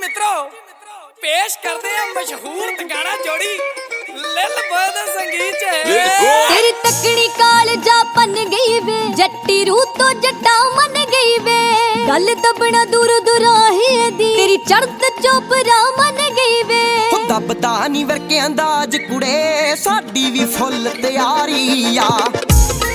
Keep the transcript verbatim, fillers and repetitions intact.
मित्रों पेश करते हैं मशहूर गाना जोड़ी लिल बॉय दा संगीत है। तेरी तकड़ी काल जा पन गई वे जट्टी रू तो जट्टा मन गई वे गल दबना दूर दुराही दी तेरी चढ़त चोपरा मन गई वे दबदा नी वरके अंदाज कुड़े साडी भी फुल तैयारी आ।